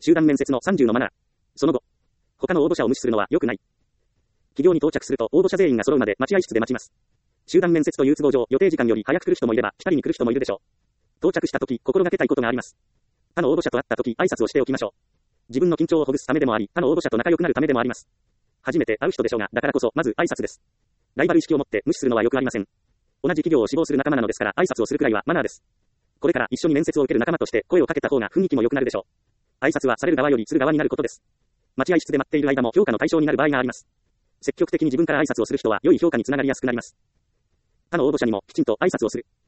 集団面接の30のマナー。その後、他の応募者を無視するのは良くない。企業に到着すると応募者全員が揃うまで待合室で待ちます。集団面接という都合上、予定時間より早く来る人もいれば、来たりに来る人もいるでしょう。到着した時、心がけたいことがあります。他の応募者と会った時、挨拶をしておきましょう。自分の緊張をほぐすためでもあり、他の応募者と仲良くなるためでもあります。初めて会う人でしょうが、だからこそ、まず挨拶です。ライバル意識を持って無視するのはよくありません。同じ企業を志望する仲間なのですから、挨拶をするくらいはマナーです。これから一緒に面接を受ける仲間として声をかけた方が雰囲気も良くなるでしょう。挨拶はされる側よりする側になることです。待合室で待っている間も評価の対象になる場合があります。積極的に自分から挨拶をする人は良い評価につながりやすくなります。他の応募者にもきちんと挨拶をする。